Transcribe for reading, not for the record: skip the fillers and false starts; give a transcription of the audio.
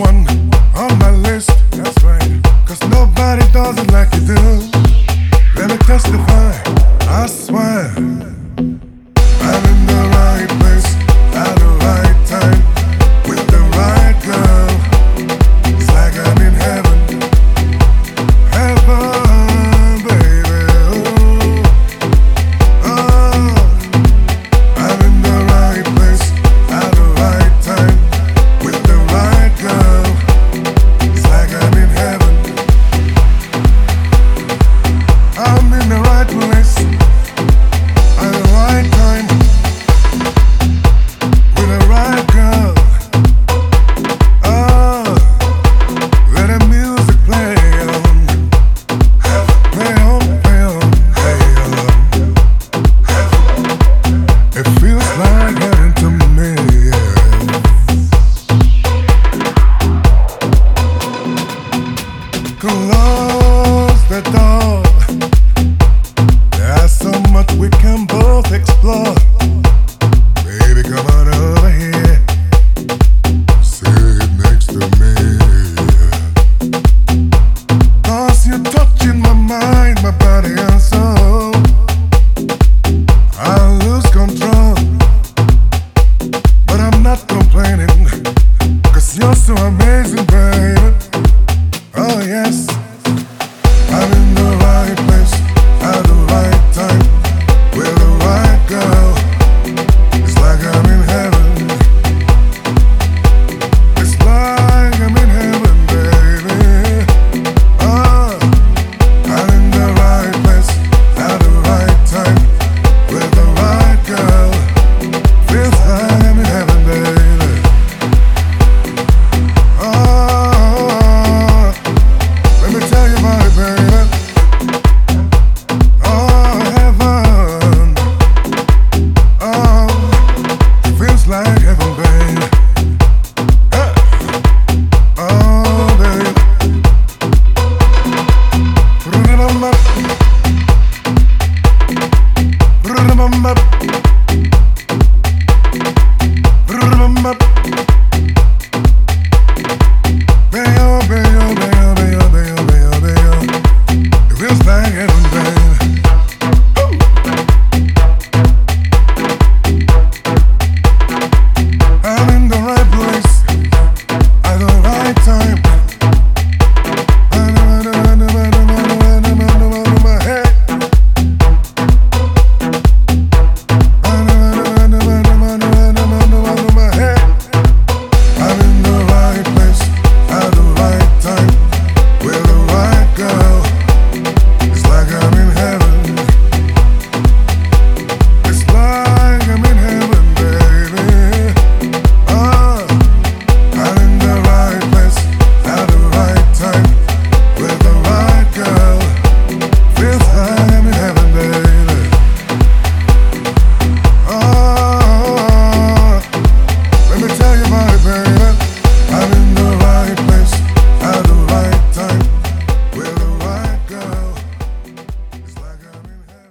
one on my list. That's right. 'Cause nobody does it like you do. Let me testify, I swear. I'm in the right place at the right time with the right girl. It's like I'm in heaven, heaven, baby. Oh, I'm in the right place at the right time with the right girl. It's like I'm in heaven. I'm in the right place at the right time with the right girl. Oh, let the music play on, play on, play on, play on. It feels like heaven to me. Close the door. There's so much we can both explore. Baby, come on over here. Sit next to me. 'Cause you're touching my mind, my body and soul. I lose control, but I'm not complaining. 'Cause you're so amazing, baby. Oh yes, I'm in the right place at the right time with the right girl. It's like I'm in heaven. It's like I'm in heaven, baby. Oh, I'm in the right place at the right time with the right girl. Feels like I'm in heaven, baby. Oh, let me tell you about it, baby. Oh, heaven. Oh, it feels like heaven, baby. Oh, baby. Brrrr-bum-bum. Brrrr-bum-bum. Brrrr-bum-bum. Bayo, bayo, bayo, bayo, bayo, bayo, bayo. It feels like heaven, baby. I'm in the right place at the right time. Hey. Hey. I'm in the right place at the right time with the right girl. It's like I'm in heaven. It's like I'm in heaven, baby. Oh, I'm in the right place at the right time with the right girl. Feels like I'm in heaven, baby. Oh, let me tell you about it, baby.